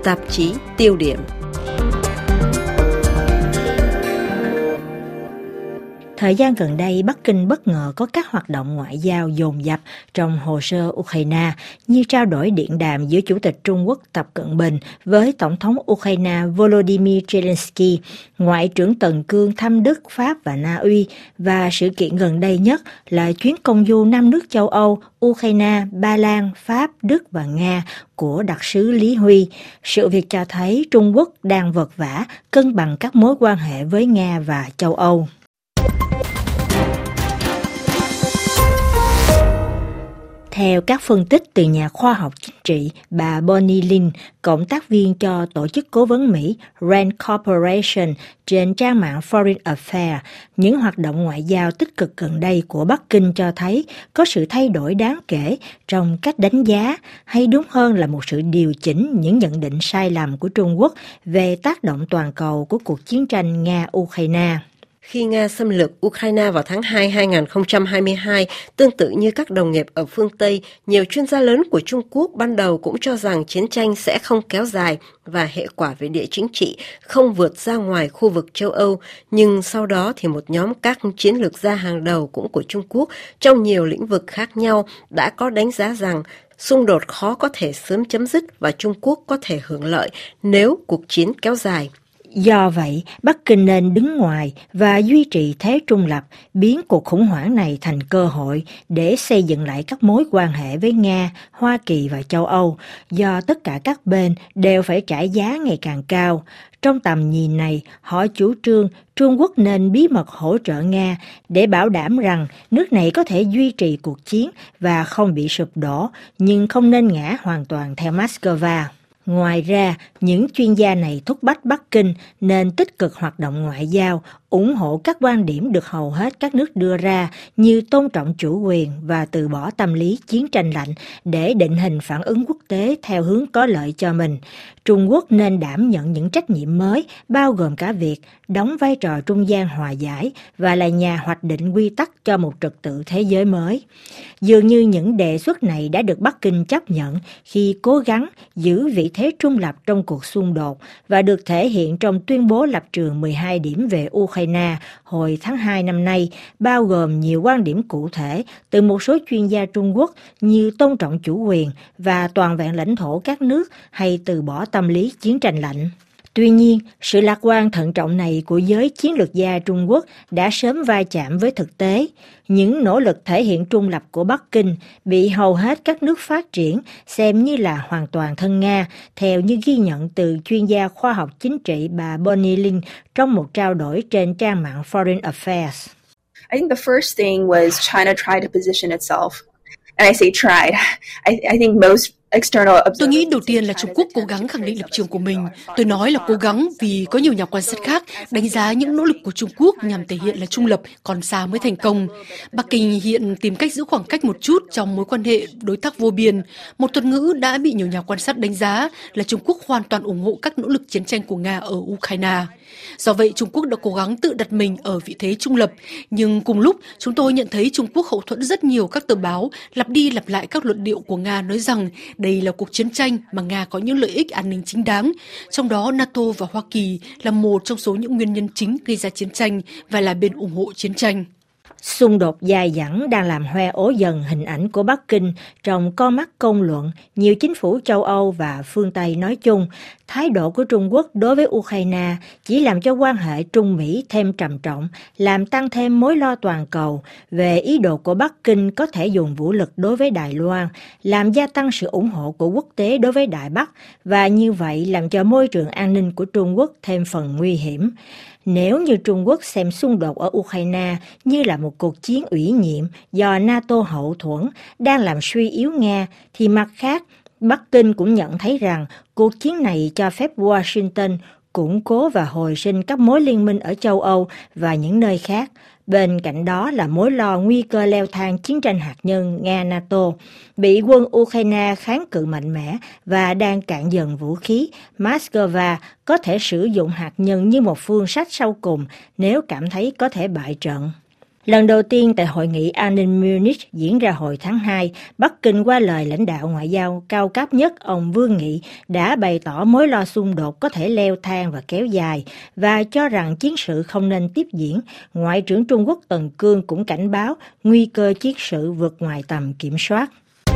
tạp chí Tiêu điểm. Thời gian gần đây, Bắc Kinh bất ngờ có các hoạt động ngoại giao dồn dập trong hồ sơ Ukraine, như trao đổi điện đàm giữa Chủ tịch Trung Quốc Tập Cận Bình với Tổng thống Ukraine Volodymyr Zelensky, Ngoại trưởng Tần Cương thăm Đức, Pháp và Na Uy, và sự kiện gần đây nhất là chuyến công du 5 nước châu Âu, Ukraine, Ba Lan, Pháp, Đức và Nga của đặc sứ Lý Huy. Sự việc cho thấy Trung Quốc đang vật vã cân bằng các mối quan hệ với Nga và châu Âu. Theo các phân tích từ nhà khoa học chính trị bà Bonnie Lin, cộng tác viên cho tổ chức cố vấn Mỹ RAND Corporation trên trang mạng Foreign Affairs, những hoạt động ngoại giao tích cực gần đây của Bắc Kinh cho thấy có sự thay đổi đáng kể trong cách đánh giá, hay đúng hơn là một sự điều chỉnh những nhận định sai lầm của Trung Quốc về tác động toàn cầu của cuộc chiến tranh Nga-Ukraine. Khi Nga xâm lược Ukraine vào tháng 2 2022, tương tự như các đồng nghiệp ở phương Tây, nhiều chuyên gia lớn của Trung Quốc ban đầu cũng cho rằng chiến tranh sẽ không kéo dài và hệ quả về địa chính trị không vượt ra ngoài khu vực châu Âu. Nhưng sau đó thì một nhóm các chiến lược gia hàng đầu cũng của Trung Quốc trong nhiều lĩnh vực khác nhau đã có đánh giá rằng xung đột khó có thể sớm chấm dứt và Trung Quốc có thể hưởng lợi nếu cuộc chiến kéo dài. Do vậy, Bắc Kinh nên đứng ngoài và duy trì thế trung lập, biến cuộc khủng hoảng này thành cơ hội để xây dựng lại các mối quan hệ với Nga, Hoa Kỳ và châu Âu, do tất cả các bên đều phải trả giá ngày càng cao. Trong tầm nhìn này, họ chủ trương Trung Quốc nên bí mật hỗ trợ Nga để bảo đảm rằng nước này có thể duy trì cuộc chiến và không bị sụp đổ, nhưng không nên ngã hoàn toàn theo Moscow. Ngoài ra, những chuyên gia này thúc bách Bắc Kinh nên tích cực hoạt động ngoại giao, ủng hộ các quan điểm được hầu hết các nước đưa ra như tôn trọng chủ quyền và từ bỏ tâm lý chiến tranh lạnh để định hình phản ứng quốc tế theo hướng có lợi cho mình. Trung Quốc nên đảm nhận những trách nhiệm mới, bao gồm cả việc đóng vai trò trung gian hòa giải và là nhà hoạch định quy tắc cho một trật tự thế giới mới. Dường như những đề xuất này đã được Bắc Kinh chấp nhận khi cố gắng giữ vị thế trung lập trong cuộc xung đột và được thể hiện trong tuyên bố lập trường 12 điểm về Ukraine hồi tháng 2 năm nay, bao gồm nhiều quan điểm cụ thể từ một số chuyên gia Trung Quốc như tôn trọng chủ quyền và toàn vẹn lãnh thổ các nước hay từ bỏ tâm lý chiến tranh lạnh. Tuy nhiên, sự lạc quan thận trọng này của giới chiến lược gia Trung Quốc đã sớm va chạm với thực tế. Những nỗ lực thể hiện trung lập của Bắc Kinh bị hầu hết các nước phát triển xem như là hoàn toàn thân Nga, theo như ghi nhận từ chuyên gia khoa học chính trị bà Bonnie Lin trong một trao đổi trên trang mạng Foreign Affairs. I think the first thing was China tried to position itself. And I say tried. I think most Tôi nghĩ đầu tiên là Trung Quốc cố gắng khẳng định lập trường của mình. Tôi nói là cố gắng vì có nhiều nhà quan sát khác đánh giá những nỗ lực của Trung Quốc nhằm thể hiện là trung lập còn xa mới thành công. Bắc Kinh hiện tìm cách giữ khoảng cách một chút trong mối quan hệ đối tác vô biên. Một thuật ngữ đã bị nhiều nhà quan sát đánh giá là Trung Quốc hoàn toàn ủng hộ các nỗ lực chiến tranh của Nga ở Ukraine. Do vậy, Trung Quốc đã cố gắng tự đặt mình ở vị thế trung lập. Nhưng cùng lúc, chúng tôi nhận thấy Trung Quốc hậu thuẫn rất nhiều các tờ báo lặp đi lặp lại các luận điệu của Nga nói rằng đây là cuộc chiến tranh mà Nga có những lợi ích an ninh chính đáng. Trong đó, NATO và Hoa Kỳ là một trong số những nguyên nhân chính gây ra chiến tranh và là bên ủng hộ chiến tranh. Xung đột dài dẳng đang làm hoe ố dần hình ảnh của Bắc Kinh trong con mắt công luận, nhiều chính phủ châu Âu và phương Tây nói chung. Thái độ của Trung Quốc đối với Ukraine chỉ làm cho quan hệ Trung Mỹ thêm trầm trọng, làm tăng thêm mối lo toàn cầu về ý đồ của Bắc Kinh có thể dùng vũ lực đối với Đài Loan, làm gia tăng sự ủng hộ của quốc tế đối với Đại Bắc và như vậy làm cho môi trường an ninh của Trung Quốc thêm phần nguy hiểm. Nếu như Trung Quốc xem xung đột ở Ukraine như là một cuộc chiến ủy nhiệm do NATO hậu thuẫn đang làm suy yếu Nga, thì mặt khác, Bắc Kinh cũng nhận thấy rằng cuộc chiến này cho phép Washington củng cố và hồi sinh các mối liên minh ở châu Âu và những nơi khác. Bên cạnh đó là mối lo nguy cơ leo thang chiến tranh hạt nhân Nga-NATO. Bị quân Ukraine kháng cự mạnh mẽ và đang cạn dần vũ khí, Moscow có thể sử dụng hạt nhân như một phương sách sau cùng nếu cảm thấy có thể bại trận. Lần đầu tiên tại Hội nghị an ninh Munich diễn ra hồi tháng 2, Bắc Kinh qua lời lãnh đạo ngoại giao cao cấp nhất ông Vương Nghị đã bày tỏ mối lo xung đột có thể leo thang và kéo dài và cho rằng chiến sự không nên tiếp diễn. Ngoại trưởng Trung Quốc Tần Cương cũng cảnh báo nguy cơ chiến sự vượt ngoài tầm kiểm soát.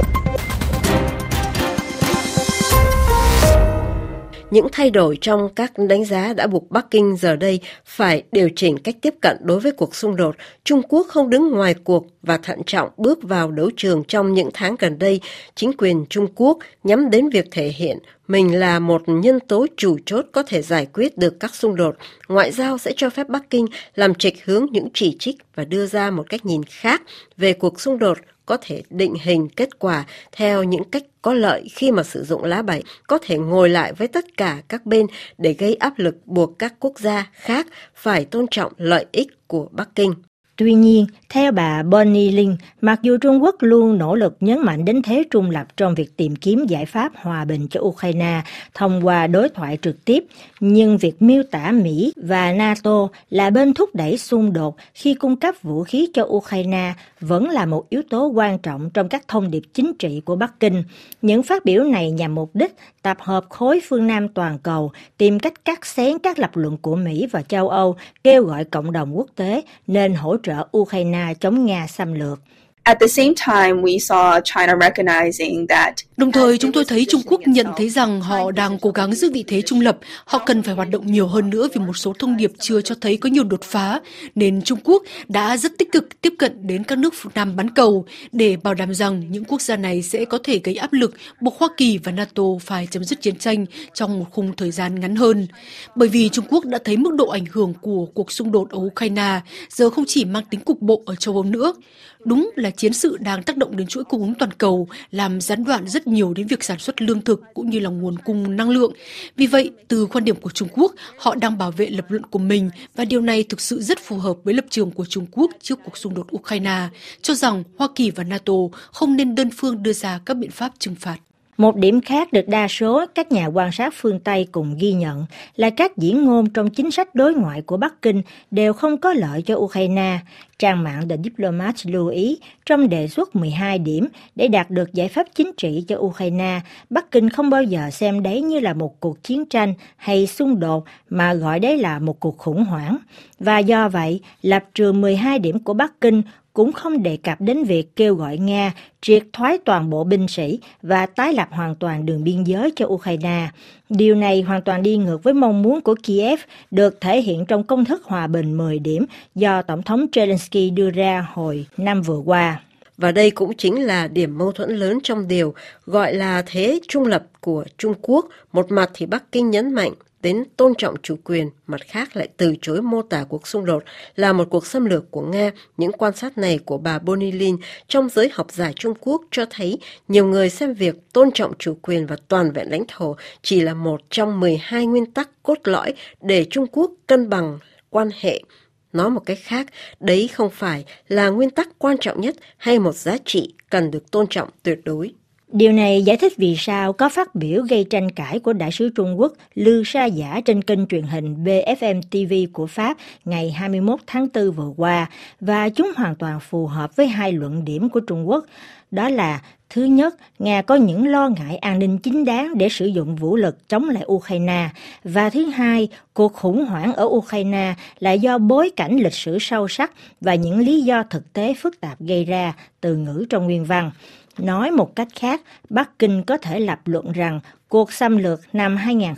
Những thay đổi trong các đánh giá đã buộc Bắc Kinh giờ đây phải điều chỉnh cách tiếp cận đối với cuộc xung đột. Trung Quốc không đứng ngoài cuộc và thận trọng bước vào đấu trường trong những tháng gần đây. Chính quyền Trung Quốc nhắm đến việc thể hiện mình là một nhân tố chủ chốt có thể giải quyết được các xung đột. Ngoại giao sẽ cho phép Bắc Kinh làm trịch hướng những chỉ trích và đưa ra một cách nhìn khác về cuộc xung đột, có thể định hình kết quả theo những cách có lợi khi mà sử dụng lá bài, có thể ngồi lại với tất cả các bên để gây áp lực buộc các quốc gia khác phải tôn trọng lợi ích của Bắc Kinh. Tuy nhiên, theo bà Bonnie Linh, mặc dù Trung Quốc luôn nỗ lực nhấn mạnh đến thế trung lập trong việc tìm kiếm giải pháp hòa bình cho Ukraine thông qua đối thoại trực tiếp, nhưng việc miêu tả Mỹ và NATO là bên thúc đẩy xung đột khi cung cấp vũ khí cho Ukraine vẫn là một yếu tố quan trọng trong các thông điệp chính trị của Bắc Kinh. Những phát biểu này nhằm mục đích tập hợp khối phương Nam toàn cầu, tìm cách cắt xén các lập luận của Mỹ và châu Âu, kêu gọi cộng đồng quốc tế nên hỗ trợ Ukraine chống Nga xâm lược. At the same time, we saw China recognizing that. Đồng thời, chúng tôi thấy Trung Quốc nhận thấy rằng họ đang cố gắng giữ vị thế trung lập. Họ cần phải hoạt động nhiều hơn nữa vì một số thông điệp chưa cho thấy có nhiều đột phá, nên Trung Quốc đã rất tích cực tiếp cận đến các nước phương Nam bán cầu để bảo đảm rằng những quốc gia này sẽ có thể gây áp lực buộc Hoa Kỳ và NATO phải chấm dứt chiến tranh trong một khung thời gian ngắn hơn. Bởi vì Trung Quốc đã thấy mức độ ảnh hưởng của cuộc xung đột ở Ukraine giờ không chỉ mang tính cục bộ ở châu Âu nữa. Đúng là chiến sự đang tác động đến chuỗi cung ứng toàn cầu, làm gián đoạn rất nhiều đến việc sản xuất lương thực cũng như là nguồn cung năng lượng. Vì vậy, từ quan điểm của Trung Quốc, họ đang bảo vệ lập luận của mình và điều này thực sự rất phù hợp với lập trường của Trung Quốc trước cuộc xung đột Ukraine, cho rằng Hoa Kỳ và NATO không nên đơn phương đưa ra các biện pháp trừng phạt. Một điểm khác được đa số các nhà quan sát phương Tây cùng ghi nhận là các diễn ngôn trong chính sách đối ngoại của Bắc Kinh đều không có lợi cho Ukraine. Trang mạng The Diplomat lưu ý, trong đề xuất 12 điểm để đạt được giải pháp chính trị cho Ukraine, Bắc Kinh không bao giờ xem đấy như là một cuộc chiến tranh hay xung đột mà gọi đấy là một cuộc khủng hoảng. Và do vậy, lập trường 12 điểm của Bắc Kinh cũng không đề cập đến việc kêu gọi Nga triệt thoái toàn bộ binh sĩ và tái lập hoàn toàn đường biên giới cho Ukraine. Điều này hoàn toàn đi ngược với mong muốn của Kiev được thể hiện trong công thức hòa bình 10 điểm do Tổng thống Zelensky đưa ra hồi năm vừa qua. Và đây cũng chính là điểm mâu thuẫn lớn trong điều gọi là thế trung lập của Trung Quốc. Một mặt thì Bắc Kinh nhấn mạnh đến tôn trọng chủ quyền, mặt khác lại từ chối mô tả cuộc xung đột là một cuộc xâm lược của Nga. Những quan sát này của bà Bonnie Lin trong giới học giả Trung Quốc cho thấy nhiều người xem việc tôn trọng chủ quyền và toàn vẹn lãnh thổ chỉ là một trong 12 nguyên tắc cốt lõi để Trung Quốc cân bằng quan hệ. Nói một cách khác, đấy không phải là nguyên tắc quan trọng nhất hay một giá trị cần được tôn trọng tuyệt đối. Điều này giải thích vì sao có phát biểu gây tranh cãi của đại sứ Trung Quốc Lưu Sa Giả trên kênh truyền hình BFM TV của Pháp ngày 21 tháng 4 vừa qua, và chúng hoàn toàn phù hợp với hai luận điểm của Trung Quốc. Đó là, thứ nhất, Nga có những lo ngại an ninh chính đáng để sử dụng vũ lực chống lại Ukraine, và thứ hai, cuộc khủng hoảng ở Ukraine là do bối cảnh lịch sử sâu sắc và những lý do thực tế phức tạp gây ra, từ ngữ trong nguyên văn. Nói một cách khác, Bắc Kinh có thể lập luận rằng cuộc xâm lược năm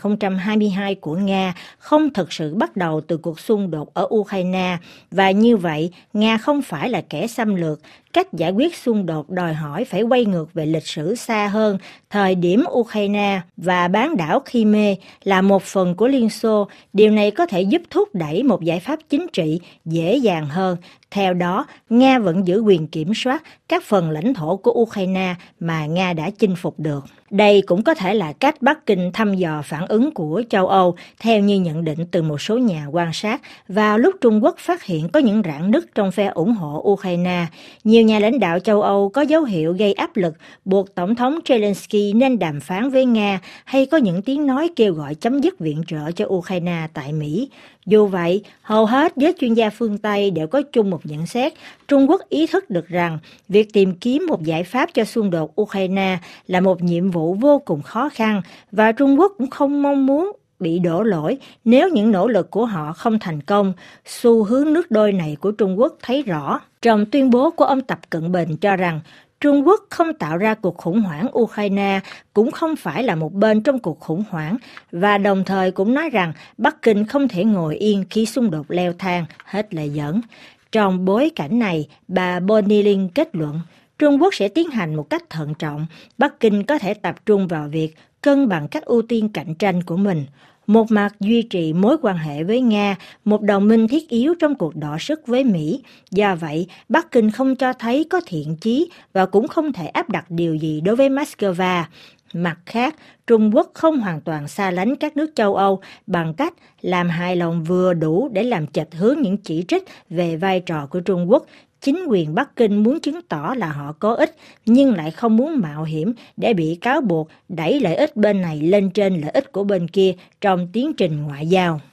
2022 của Nga không thực sự bắt đầu từ cuộc xung đột ở Ukraine, và như vậy, Nga không phải là kẻ xâm lược. Cách giải quyết xung đột đòi hỏi phải quay ngược về lịch sử xa hơn. Thời điểm Ukraine và bán đảo Crimea là một phần của Liên Xô, điều này có thể giúp thúc đẩy một giải pháp chính trị dễ dàng hơn. Theo đó, Nga vẫn giữ quyền kiểm soát các phần lãnh thổ của Ukraine mà Nga đã chinh phục được. Đây cũng có thể là cách Bắc Kinh thăm dò phản ứng của châu Âu, theo như nhận định từ một số nhà quan sát, vào lúc Trung Quốc phát hiện có những rạn nứt trong phe ủng hộ Ukraine. Nhiều nhà lãnh đạo châu Âu có dấu hiệu gây áp lực buộc Tổng thống Zelensky nên đàm phán với Nga, hay có những tiếng nói kêu gọi chấm dứt viện trợ cho Ukraine tại Mỹ. Dù vậy, hầu hết giới chuyên gia phương Tây đều có chung một nhận xét. Trung Quốc ý thức được rằng việc tìm kiếm một giải pháp cho xung đột Ukraine là một nhiệm vụ vô cùng khó khăn và Trung Quốc cũng không mong muốn bị đổ lỗi nếu những nỗ lực của họ không thành công. Xu hướng nước đôi này của Trung Quốc thấy rõ. Trong tuyên bố của ông Tập Cận Bình cho rằng Trung Quốc không tạo ra cuộc khủng hoảng Ukraine, cũng không phải là một bên trong cuộc khủng hoảng, và đồng thời cũng nói rằng Bắc Kinh không thể ngồi yên khi xung đột leo thang, hết lời dẫn. Trong bối cảnh này, bà Bonnie Ling kết luận, Trung Quốc sẽ tiến hành một cách thận trọng, Bắc Kinh có thể tập trung vào việc cân bằng các ưu tiên cạnh tranh của mình. Một mặt duy trì mối quan hệ với Nga, một đồng minh thiết yếu trong cuộc đọ sức với Mỹ. Do vậy, Bắc Kinh không cho thấy có thiện chí và cũng không thể áp đặt điều gì đối với Moscow. Mặt khác, Trung Quốc không hoàn toàn xa lánh các nước châu Âu bằng cách làm hài lòng vừa đủ để làm chệch hướng những chỉ trích về vai trò của Trung Quốc. Chính quyền Bắc Kinh muốn chứng tỏ là họ có ích, nhưng lại không muốn mạo hiểm để bị cáo buộc đẩy lợi ích bên này lên trên lợi ích của bên kia trong tiến trình ngoại giao.